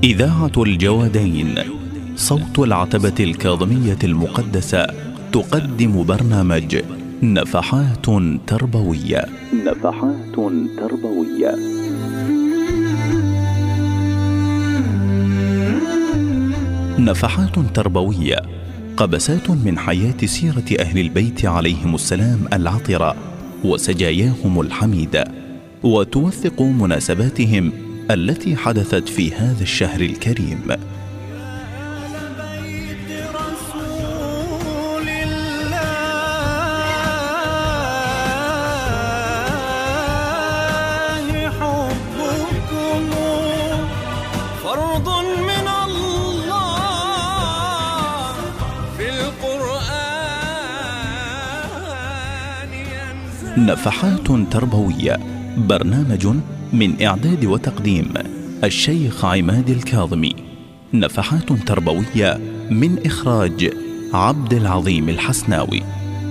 إذاعة الجوادين صوت العتبة الكاظمية المقدسة تقدم برنامج نفحات تربوية. نفحات تربوية. نفحات تربوية، قبسات من حياة سيرة أهل البيت عليهم السلام العطرة وسجاياهم الحميدة، وتوثق مناسباتهم التي حدثت في هذا الشهر الكريم. نفحات تربوية، برنامج من إعداد وتقديم الشيخ عماد الكاظمي. نفحات تربوية من إخراج عبد العظيم الحسناوي.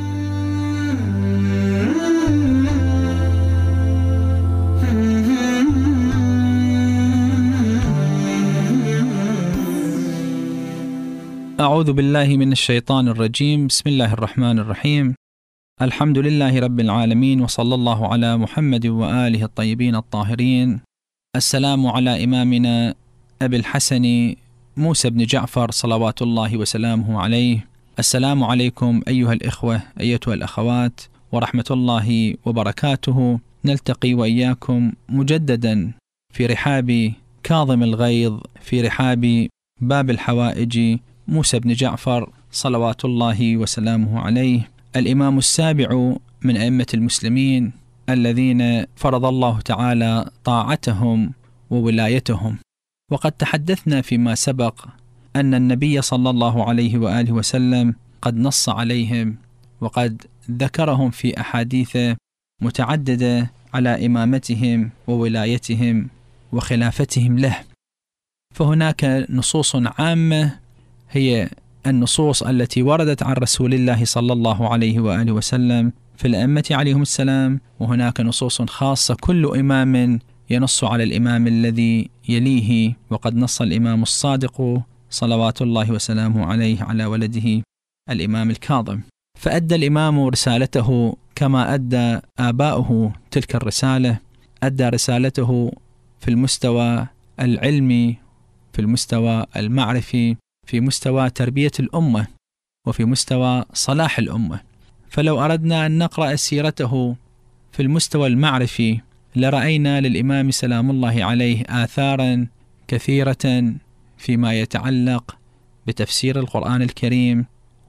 أعوذ بالله من الشيطان الرجيم. بسم الله الرحمن الرحيم. الحمد لله رب العالمين، وصلى الله على محمد وآله الطيبين الطاهرين. السلام على إمامنا أبي الحسن موسى بن جعفر صلوات الله وسلامه عليه. السلام عليكم أيها الإخوة أيتها الأخوات ورحمة الله وبركاته. نلتقي وإياكم مجددا في رحاب كاظم الغيظ، في رحاب باب الحوائج موسى بن جعفر صلوات الله وسلامه عليه، الإمام السابع من أئمة المسلمين الذين فرض الله تعالى طاعتهم وولايتهم. وقد تحدثنا فيما سبق أن النبي صلى الله عليه وآله وسلم قد نص عليهم وقد ذكرهم في أحاديث متعددة على إمامتهم وولايتهم وخلافتهم له. فهناك نصوص عامة هي النصوص التي وردت عن رسول الله صلى الله عليه وآله وسلم في الأئمة عليهم السلام، وهناك نصوص خاصة كل إمام ينص على الإمام الذي يليه. وقد نص الإمام الصادق صلوات الله وسلامه عليه على ولده الإمام الكاظم، فأدى الإمام رسالته كما أدى آباؤه تلك الرسالة. أدى رسالته في المستوى العلمي، في المستوى المعرفي، في مستوى تربية الأمة، وفي مستوى صلاح الأمة. فلو أردنا أن نقرأ سيرته في المستوى المعرفي لرأينا للإمام سلام الله عليه آثارا كثيرة فيما يتعلق بتفسير القرآن الكريم،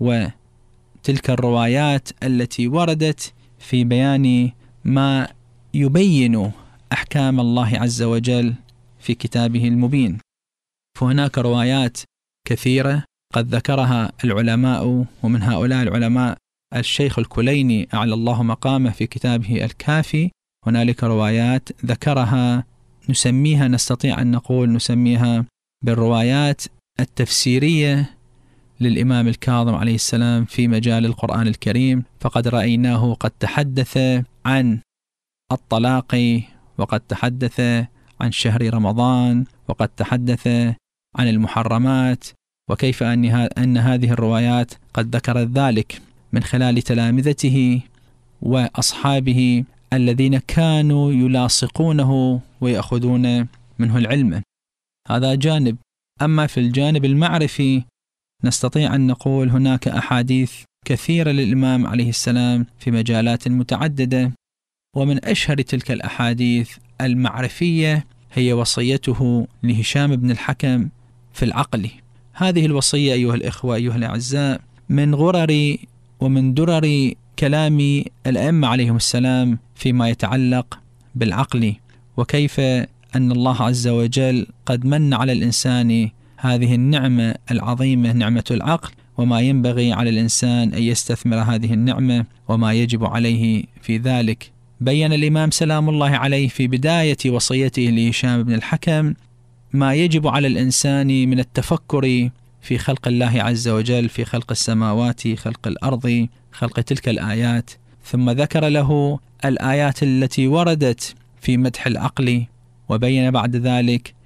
وتلك الروايات التي وردت في بيان ما يبين أحكام الله عز وجل في كتابه المبين. فهناك روايات كثيرة قد ذكرها العلماء، ومن هؤلاء العلماء الشيخ الكليني أعلى الله مقامه في كتابه الكافي. هنالك روايات ذكرها نستطيع أن نقول نسميها بالروايات التفسيرية للإمام الكاظم عليه السلام في مجال القرآن الكريم. فقد رأيناه قد تحدث عن الطلاق، وقد تحدث عن شهر رمضان، وقد تحدث عن المحرمات، وكيف أن هذه الروايات قد ذكرت ذلك من خلال تلامذته وأصحابه الذين كانوا يلاصقونه ويأخذون منه العلم. هذا جانب. أما في الجانب المعرفي نستطيع أن نقول هناك أحاديث كثيرة للإمام عليه السلام في مجالات متعددة، ومن أشهر تلك الأحاديث المعرفية هي وصيته لهشام بن الحكم في العقل. هذه الوصية أيها الإخوة أيها الأعزاء من غرر ومن درر كلام الأئمة عليهم السلام فيما يتعلق بالعقل، وكيف أن الله عز وجل قد من على الإنسان هذه النعمة العظيمة، نعمة العقل، وما ينبغي على الإنسان أن يستثمر هذه النعمة وما يجب عليه في ذلك. بيّن الإمام سلام الله عليه في بداية وصيته لهشام بن الحكم ما يجب على الإنسان من التفكر في خلق الله عز وجل، في خلق السماوات، خلق الأرض، خلق تلك الآيات. ثم ذكر له الآيات التي وردت في مدح العقل، وبين بعد ذلك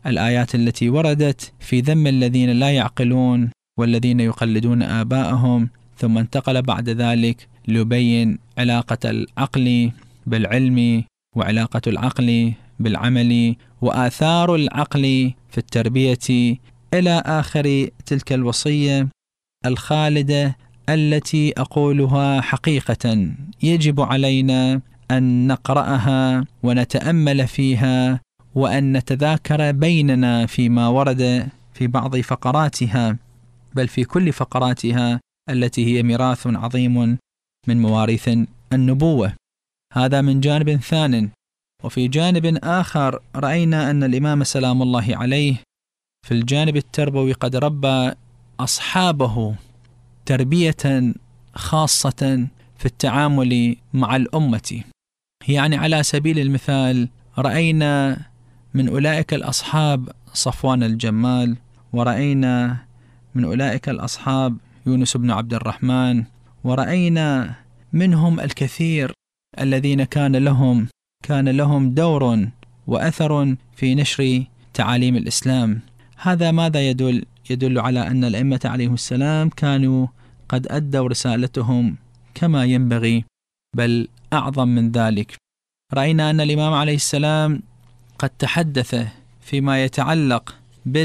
الآيات التي وردت في ذم الذين لا يعقلون والذين يقلدون آباءهم، ثم انتقل بعد ذلك ليبين علاقة العقل بالعلم وعلاقة العقل بالعمل وآثار العقل في التربية إلى آخر تلك الوصية الخالدة التي أقولها حقيقة يجب علينا أن نقرأها ونتأمل فيها وأن نتذاكر بيننا فيما ورد في بعض فقراتها، بل في كل فقراتها التي هي ميراث عظيم من مواريث النبوة. هذا من جانب ثان. وفي جانب آخر رأينا أن الإمام سلام الله عليه في الجانب التربوي قد ربى أصحابه تربية خاصة في التعامل مع الأمة. يعني على سبيل المثال رأينا من أولئك الأصحاب صفوان الجمال، ورأينا من أولئك الأصحاب يونس بن عبد الرحمن، ورأينا منهم الكثير الذين كان لهم دور وأثر في نشر تعاليم الإسلام. هذا ماذا يدل؟ يدل على أن الأئمة عليهم السلام كانوا قد أدوا رسالتهم كما ينبغي، بل أعظم من ذلك. رأينا أن الإمام عليه السلام قد تحدث فيما يتعلق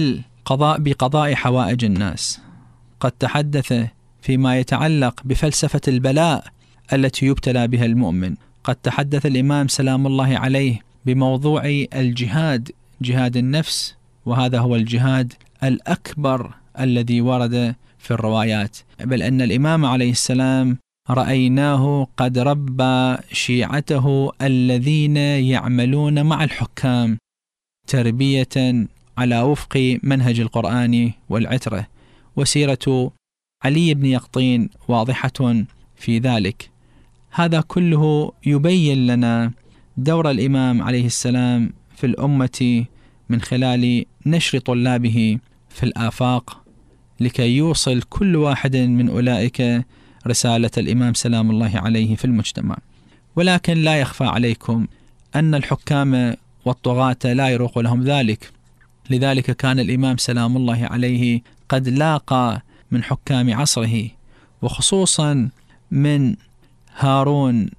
بقضاء حوائج الناس، قد تحدث فيما يتعلق بفلسفة البلاء التي يبتلى بها المؤمن، قد تحدث الإمام سلام الله عليه بموضوع الجهاد، جهاد النفس، وهذا هو الجهاد الأكبر الذي ورد في الروايات. بل أن الإمام عليه السلام رأيناه قد ربى شيعته الذين يعملون مع الحكام تربية على وفق منهج القرآن والعترة، وسيرة علي بن يقطين واضحة في ذلك. هذا كله يبين لنا دور الإمام عليه السلام في الأمة من خلال نشر طلابه في الآفاق، لكي يوصل كل واحد من أولئك رسالة الإمام سلام الله عليه في المجتمع. ولكن لا يخفى عليكم أن الحكام والطغاة لا يروق لهم ذلك، لذلك كان الإمام سلام الله عليه قد لاقى من حكام عصره، وخصوصا من هارون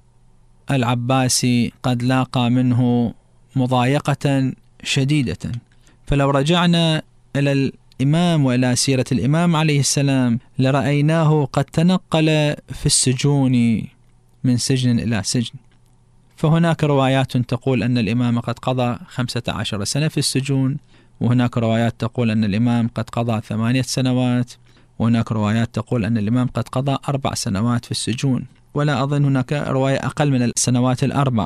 العباسي قد لاقى منه مضايقة شديدة. فلو رجعنا إلى الإمام وإلى سيرة الإمام عليه السلام لرأيناه قد تنقل في السجون من سجن إلى سجن. فهناك روايات تقول أن الإمام قد قضى 15 سنة في السجون، وهناك روايات تقول أن الإمام قد قضى 8 سنوات، وهناك روايات تقول أن الإمام قد قضى 4 سنوات في السجون، ولا أظن هناك رواية أقل من السنوات ال4.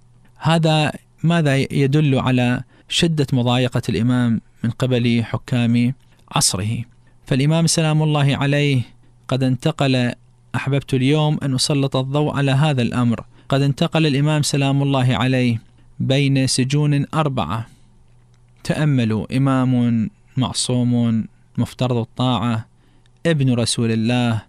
هذا ماذا يدل؟ على شدة مضايقة الإمام من قبل حكام عصره. فالإمام سلام الله عليه قد انتقل، أحببت اليوم أن أسلط الضوء على هذا الأمر، قد انتقل الإمام سلام الله عليه بين سجون 4. تأملوا، إمام معصوم مفترض الطاعة، ابن رسول الله،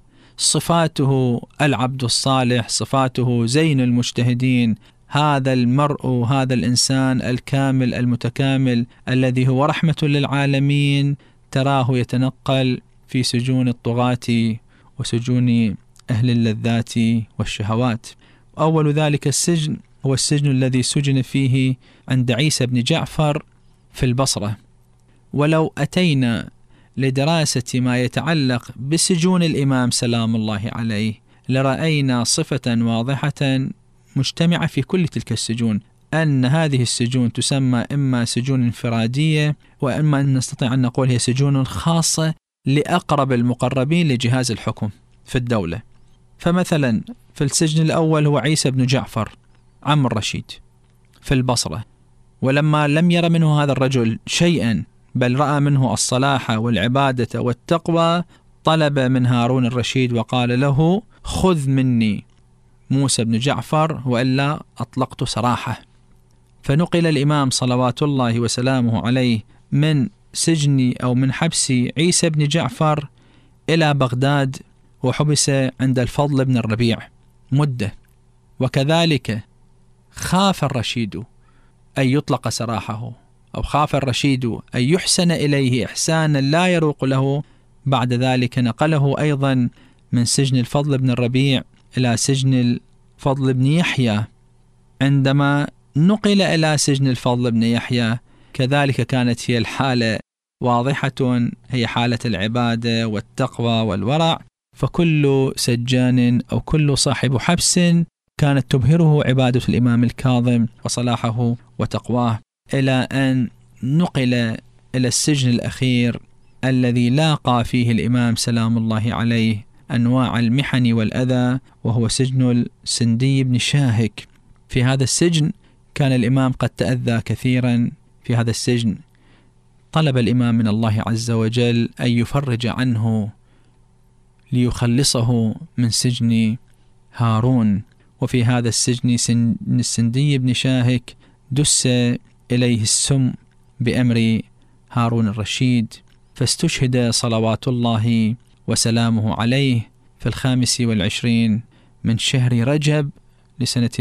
صفاته العبد الصالح، صفاته زين المجتهدين، هذا المرء، هذا الإنسان الكامل المتكامل الذي هو رحمة للعالمين، تراه يتنقل في سجون الطغاة وسجون أهل اللذات والشهوات. أول ذلك السجن هو السجن الذي سجن فيه عند عيسى بن جعفر في البصرة. ولو أتينا لدراسة ما يتعلق بسجون الإمام سلام الله عليه لرأينا صفة واضحة مجتمعة في كل تلك السجون، أن هذه السجون تسمى إما سجون انفرادية، وإما أن نستطيع أن نقول هي سجون خاصة لأقرب المقربين لجهاز الحكم في الدولة. فمثلا في السجن الأول هو عيسى بن جعفر عم الرشيد في البصرة، ولما لم ير منه هذا الرجل شيئا بل رأى منه الصلاح والعبادة والتقوى، طلب من هارون الرشيد وقال له: خذ مني موسى بن جعفر وإلا أطلقت سراحه. فنقل الإمام صلوات الله وسلامه عليه من سجن أو من حبس عيسى بن جعفر إلى بغداد، وحبس عند الفضل بن الربيع مدة. وكذلك خاف الرشيد أن يطلق سراحه، أو خاف الرشيد أن يحسن إليه إحسانا لا يروق له، بعد ذلك نقله أيضا من سجن الفضل بن الربيع إلى سجن الفضل بن يحيى. عندما نقل إلى سجن الفضل بن يحيى كذلك كانت هي الحالة واضحة، هي حالة العبادة والتقوى والورع، فكل سجان أو كل صاحب حبس كانت تبهره عبادة الإمام الكاظم وصلاحه وتقواه، إلى أن نقل إلى السجن الأخير الذي لاقى فيه الإمام سلام الله عليه أنواع المحن والأذى، وهو سجن السندي بن شاهك. في هذا السجن كان الإمام قد تأذى كثيرا في هذا السجن، طلب الإمام من الله عز وجل أن يفرج عنه ليخلصه من سجن هارون. وفي هذا السجن السندي بن شاهك دس إليه السم بأمر هارون الرشيد، فاستشهد صلوات الله وسلامه عليه في 25 من شهر رجب لسنة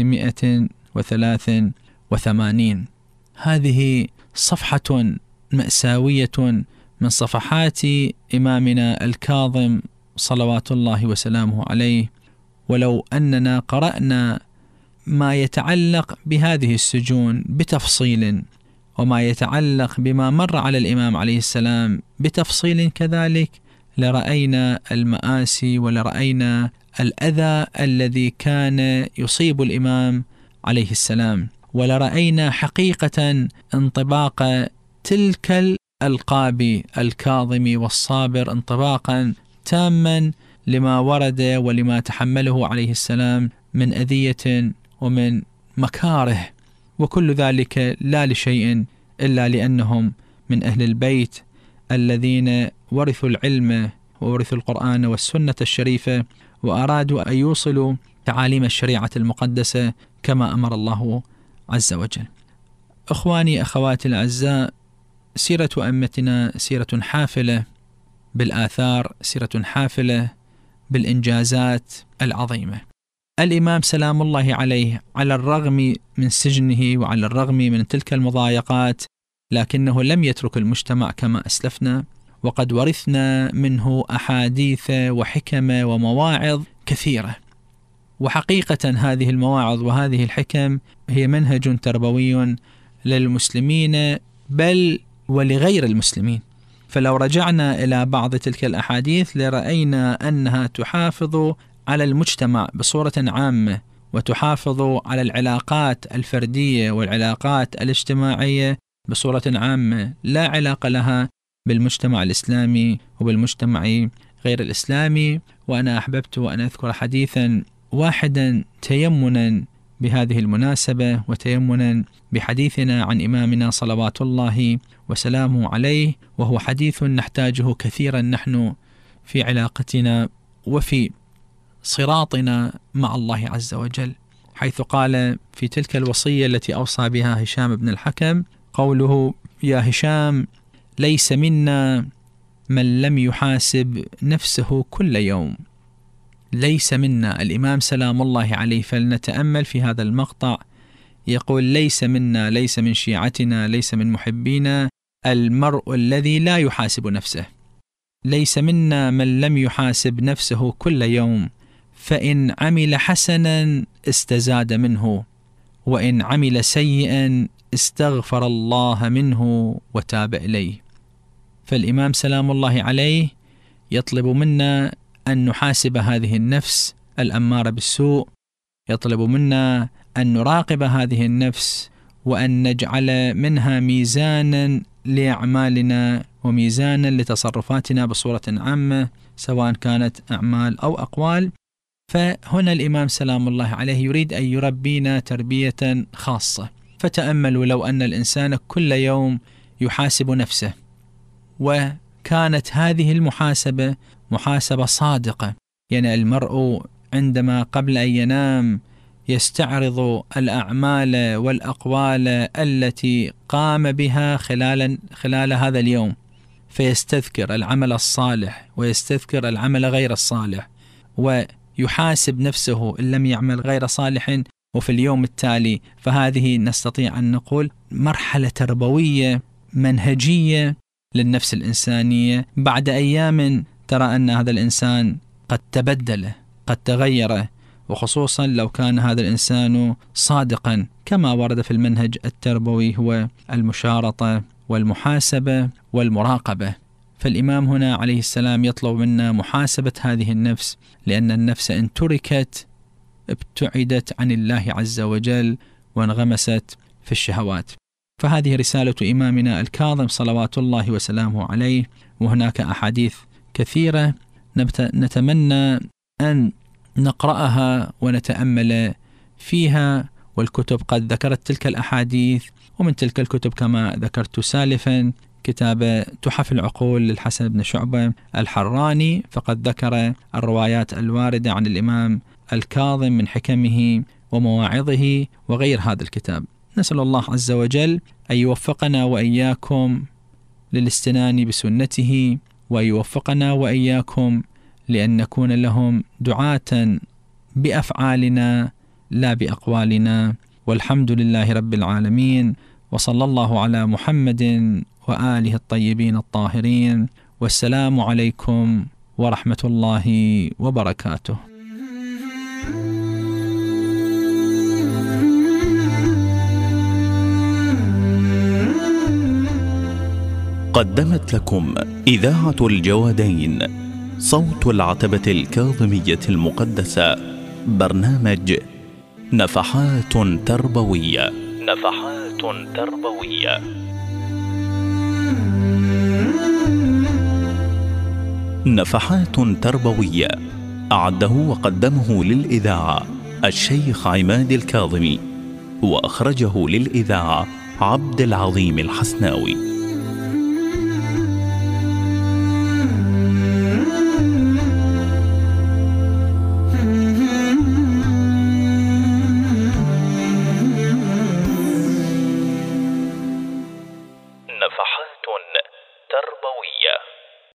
183. هذه صفحة مأساوية من صفحات إمامنا الكاظم صلوات الله وسلامه عليه. ولو أننا قرأنا ما يتعلق بهذه السجون بتفصيل، وما يتعلق بما مر على الإمام عليه السلام بتفصيل كذلك، لرأينا المآسي ولرأينا الأذى الذي كان يصيب الإمام عليه السلام، ولرأينا حقيقة انطباق تلك الألقاب الكاظم والصابر انطباقا تاما لما ورد ولما تحمله عليه السلام من أذية ومن مكاره، وكل ذلك لا لشيء إلا لأنهم من أهل البيت الذين ورثوا العلم وورثوا القرآن والسنة الشريفة، وأرادوا أن يوصلوا تعاليم الشريعة المقدسة كما أمر الله عز وجل. أخواني أخواتي الأعزاء، سيرة أئمتنا سيرة حافلة بالآثار، سيرة حافلة بالإنجازات العظيمة. الإمام سلام الله عليه على الرغم من سجنه وعلى الرغم من تلك المضايقات، لكنه لم يترك المجتمع كما أسلفنا، وقد ورثنا منه أحاديث وحكم ومواعظ كثيرة. وحقيقة هذه المواعظ وهذه الحكم هي منهج تربوي للمسلمين بل ولغير المسلمين. فلو رجعنا إلى بعض تلك الأحاديث لرأينا أنها تحافظ على المجتمع بصورة عامة، وتحافظ على العلاقات الفردية والعلاقات الاجتماعية بصورة عامة، لا علاقة لها بالمجتمع الإسلامي وبالمجتمع غير الإسلامي. وأنا أحببت أن أذكر حديثا واحدا تيمنا بهذه المناسبة وتيمنا بحديثنا عن إمامنا صلوات الله وسلامه عليه، وهو حديث نحتاجه كثيرا نحن في علاقتنا وفي صراطنا مع الله عز وجل، حيث قال في تلك الوصية التي أوصى بها هشام بن الحكم قوله: يا هشام ليس منا من لم يحاسب نفسه كل يوم. ليس منا الإمام سلام الله عليه، فلنتأمل في هذا المقطع، يقول ليس منا، ليس من شيعتنا، ليس من محبينا المرء الذي لا يحاسب نفسه. ليس منا من لم يحاسب نفسه كل يوم، فإن عمل حسنا استزاد منه، وإن عمل سيئا استغفر الله منه وتاب إليه. فالإمام سلام الله عليه يطلب منا أن نحاسب هذه النفس الأمارة بالسوء، يطلب منا أن نراقب هذه النفس وأن نجعل منها ميزانا لأعمالنا وميزانا لتصرفاتنا بصورة عامة، سواء كانت أعمال أو أقوال. فهنا الإمام سلام الله عليه يريد أن يربينا تربية خاصة. فتأملوا لو أن الإنسان كل يوم يحاسب نفسه، وكانت هذه المحاسبة محاسبة صادقة، يعني المرء عندما قبل أن ينام يستعرض الأعمال والأقوال التي قام بها خلال هذا اليوم، فيستذكر العمل الصالح ويستذكر العمل غير الصالح، ويحاسب نفسه إن لم يعمل غير صالح وفي اليوم التالي، فهذه نستطيع أن نقول مرحلة تربوية منهجية للنفس الإنسانية. بعد أيام ترى أن هذا الإنسان قد تبدل، قد تغير، وخصوصا لو كان هذا الإنسان صادقا كما ورد في المنهج التربوي، هو المشارطة والمحاسبة والمراقبة. فالإمام هنا عليه السلام يطلب منا محاسبة هذه النفس، لأن النفس إن تركت ابتعدت عن الله عز وجل وانغمست في الشهوات. فهذه رسالة إمامنا الكاظم صلوات الله وسلامه عليه، وهناك أحاديث كثيرة نتمنى أن نقرأها ونتأمل فيها، والكتب قد ذكرت تلك الأحاديث. ومن تلك الكتب كما ذكرت سالفا كتاب تحف العقول للحسن بن شعبة الحراني، فقد ذكر الروايات الواردة عن الإمام الكاظم من حكمه ومواعظه وغير هذا الكتاب. نسأل الله عز وجل أن يوفقنا وإياكم للاستنان بسنته، وأن يوفقنا وإياكم لأن نكون لهم دعاة بأفعالنا لا بأقوالنا. والحمد لله رب العالمين، وصلى الله على محمد وآله الطيبين الطاهرين، والسلام عليكم ورحمة الله وبركاته. قدمت لكم إذاعة الجوادين صوت العتبة الكاظمية المقدسة برنامج نفحات تربوية. نفحات تربوية. نفحات تربوية أعده وقدمه للإذاعة الشيخ عماد الكاظمي، وأخرجه للإذاعة عبد العظيم الحسناوي.